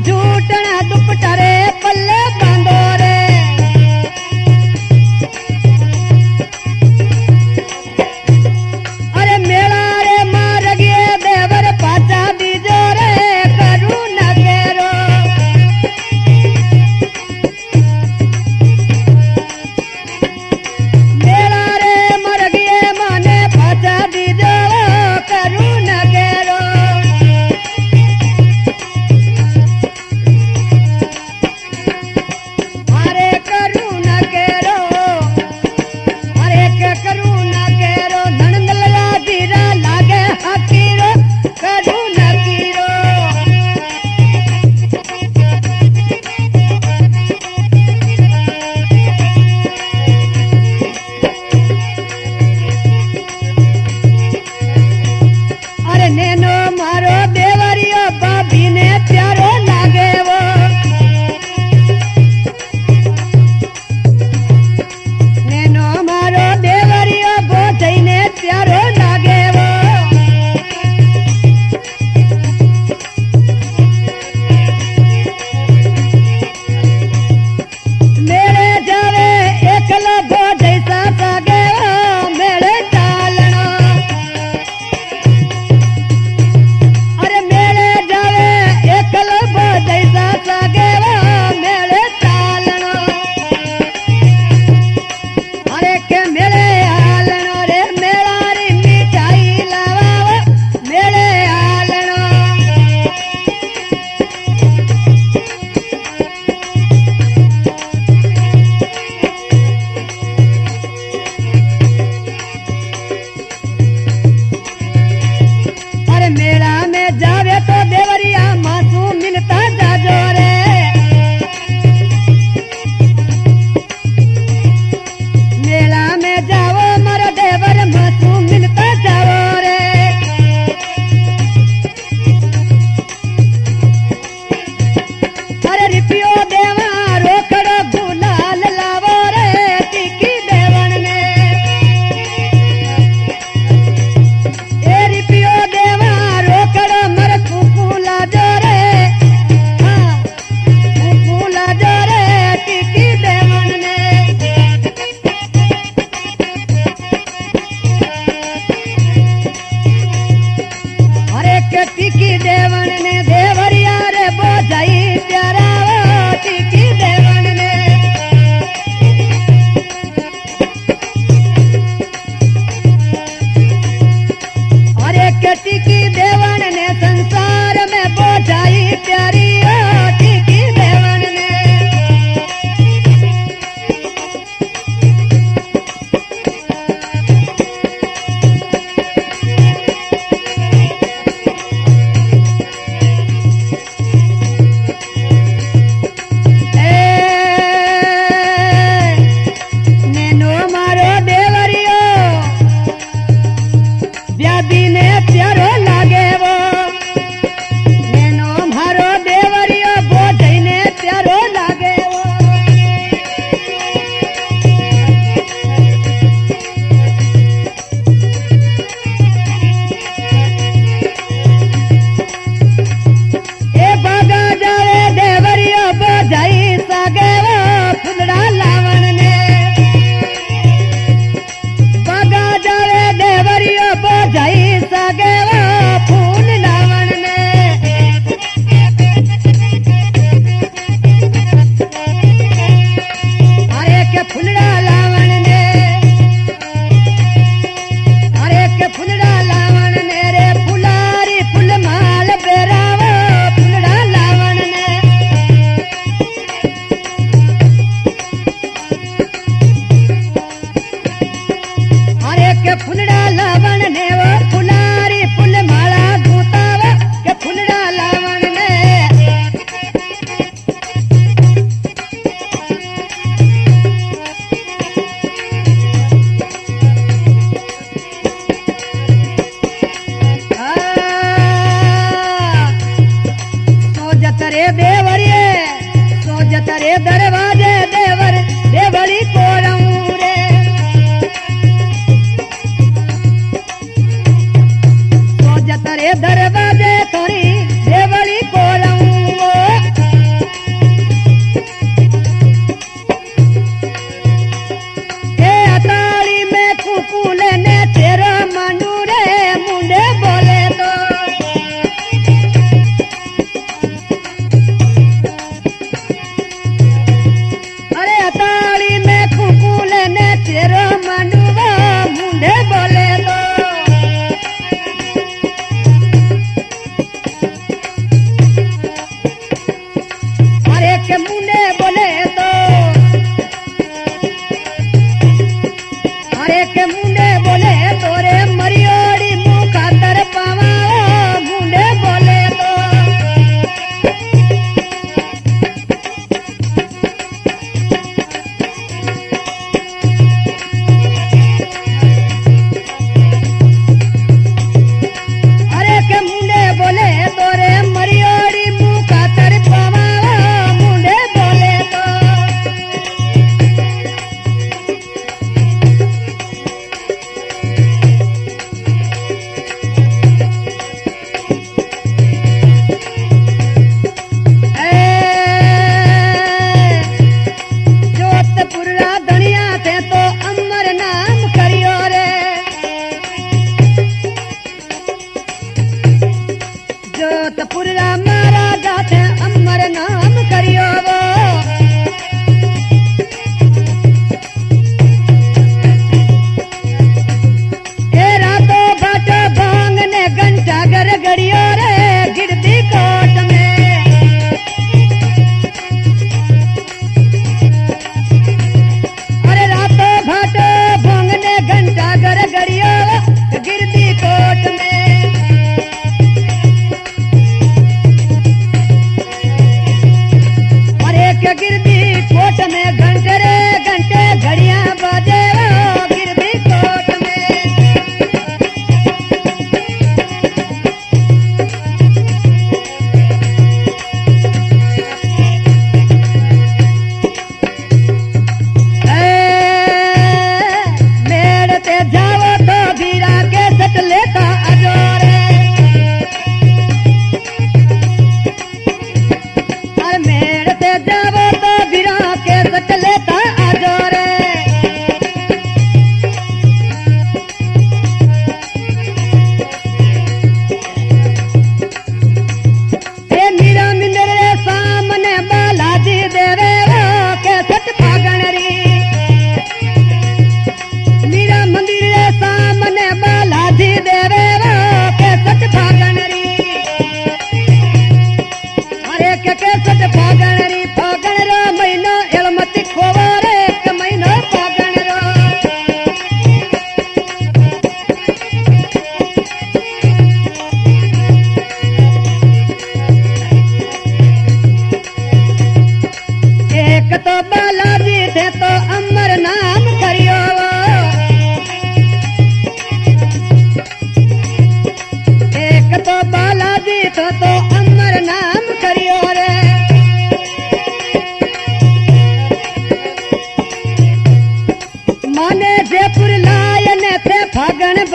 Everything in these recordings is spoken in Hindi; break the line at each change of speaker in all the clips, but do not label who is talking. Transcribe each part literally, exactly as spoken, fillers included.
झूठना दुपटा रे पल्ले बांधो रे। अरे मेला रे मार गए देवर पाचा दीजो रे करू न केरो। मेला रे मर गए माने पाचा दीजो करू न केरो। अरे करू न केरो, अरे के करू न केरो, ननंद लया धीरा लागे हकीरो करू न कीरो। अरे नैनो मारो देवरियो बाबी ने प्यारो लागे वो। नैनो मारो देवरियो गोथई ने प्यारो लागे वो। मेरे जावे एकलो गोथई सा सागे वो मेरे चालना। अरे मेरे जावे एकलो गोथई सा सागे वो मेरे चालना। अरे के मेरे आलनो रे मेरा री मिठाई लावा मेरे आलनो। अरे मेला में जावे तो देवरिया मासू मिलता जाजो रे। मेला में जाओ मर देवर मासू मिलता जाओ रे। अरे रिपियो देवा रोकड़ो गुलाल लावो रे टिकी देवन ने। ए रिपियो देवा रोकड़ो मर कुकुला जो रे। हाँ कुकुला जो रे टिकी देवन ने। अरे के टिकी देवन ने देवरिया रे बोझाई प्यारा वो टिकी देवन ने। अरे के टिकी देवन ने संसार में बोझाई प्यारी ओ टिकी देवन ने। नैनो मारो देवरियो ब्यादी ने प्यारो लागे वो। नैनो मारो देवरियो बोझई ने प्यारो लागे वो। ए बागा जावे देवरियो बोझई सागे वो फुलड़ा लावण ने। बागा जावे देवरियो बोझई सागे वो फूल लावण ने। अरे के फुलड़ा लावण ने। अरे के फुलड़ा लावण ने रे फुलारी फुल माल बेरावो फुलड़ा लावण ने। अरे के फुलड़ा लावण ने वो फुलारी फुल माला धूतावा के फुलड़ा लावण ने। सोजत रे देवरिये सोजत रे दरवाजे देवर देवड़ी कोरऊं रे। सोजत रे दरवाजे थोड़ी देवड़ी कोरऊं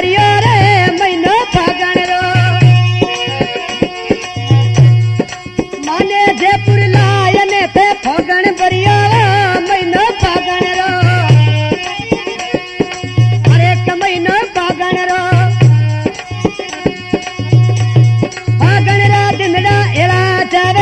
भरियो रे महीनो फागण रो माने जयपुर लायने थे फागण भरियो महीनो फागण रो अरे एक महीनो फागण रो फागण रा दिन रा एड़ा जावे